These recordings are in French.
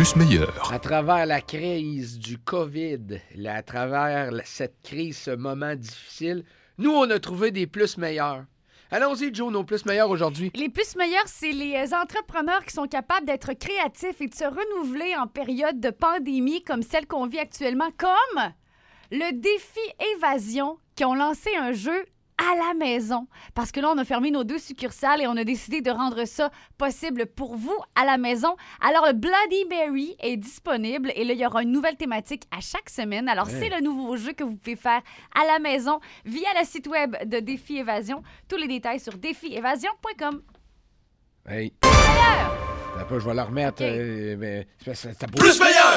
plus meilleur. À travers la crise du COVID, à travers cette crise, ce moment difficile, nous, on a trouvé des plus meilleurs. Allons-y, Joe, nos plus meilleurs aujourd'hui. Les plus meilleurs, c'est les entrepreneurs qui sont capables d'être créatifs et de se renouveler en période de pandémie comme celle qu'on vit actuellement, comme le défi Évasion, qui ont lancé un jeu à la maison. Parce que là, on a fermé nos 2 succursales et on a décidé de rendre ça possible pour vous à la maison. Alors, le Bloody Mary est disponible et là, il y aura une nouvelle thématique à chaque semaine. Alors, c'est le nouveau jeu que vous pouvez faire à la maison via le site web de Défi Évasion. Tous les détails sur défiévasion.com. Hey. Meilleur! Après, je vais la remettre. Okay. Mais c'est Plus meilleur!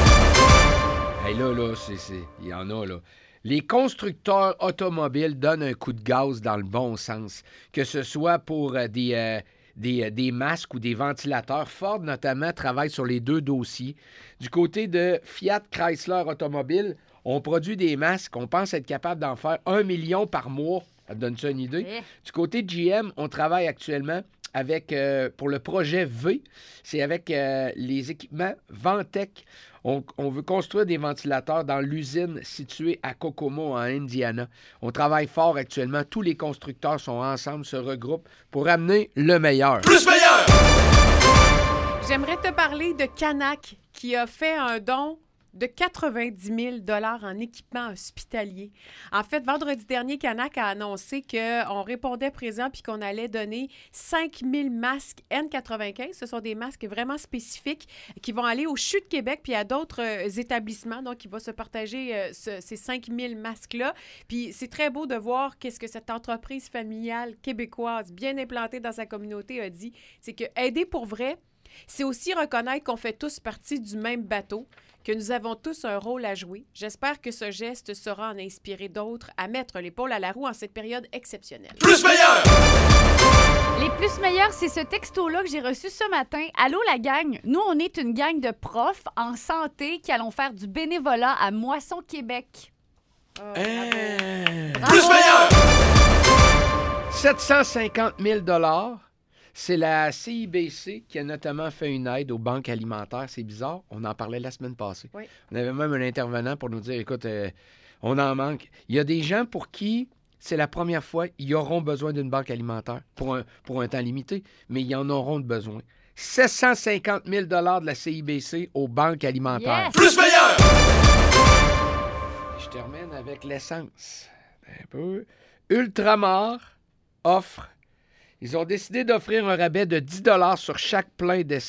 Hey, là, il y en a, là. Les constructeurs automobiles donnent un coup de gaz dans le bon sens, que ce soit pour des masques ou des ventilateurs. Ford, notamment, travaille sur les 2 dossiers. Du côté de Fiat Chrysler Automobile, on produit des masques. On pense être capable d'en faire 1 million par mois. Ça te donne ça une idée? Yeah. Du côté de GM, on travaille actuellement avec, pour le projet V, c'est avec les équipements Ventec. On veut construire des ventilateurs dans l'usine située à Kokomo, en Indiana. On travaille fort actuellement. Tous les constructeurs sont ensemble, se regroupent pour amener le meilleur. Plus meilleur! J'aimerais te parler de Canac, qui a fait un don de 90 000 $ en équipement hospitalier. En fait, vendredi dernier, Canac a annoncé qu'on répondait présent puis qu'on allait donner 5 000 masques N95. Ce sont des masques vraiment spécifiques qui vont aller au CHU de Québec puis à d'autres établissements. Donc, il va se partager ces 5 000 masques-là. Puis, c'est très beau de voir qu'est-ce que cette entreprise familiale québécoise bien implantée dans sa communauté a dit. C'est que aider pour vrai, c'est aussi reconnaître qu'on fait tous partie du même bateau, que nous avons tous un rôle à jouer. J'espère que ce geste saura en inspirer d'autres à mettre l'épaule à la roue en cette période exceptionnelle. Plus meilleur! Les plus meilleurs, c'est ce texto-là que j'ai reçu ce matin. Allô, la gang? Nous, on est une gang de profs en santé qui allons faire du bénévolat à Moisson, Québec. Oh, Bravo! Plus meilleur! 750 000 $. C'est la CIBC qui a notamment fait une aide aux banques alimentaires. C'est bizarre, on en parlait la semaine passée. Oui. On avait même un intervenant pour nous dire, écoute, on en manque. Il y a des gens pour qui c'est la première fois, ils auront besoin d'une banque alimentaire pour un temps limité, mais ils en auront besoin. 750 000 $ de la CIBC aux banques alimentaires. Yes! Plus meilleur! Je termine avec l'essence. Un peu. Ultramar offre. Ils ont décidé d'offrir un rabais de 10 $ sur chaque plein d'essence.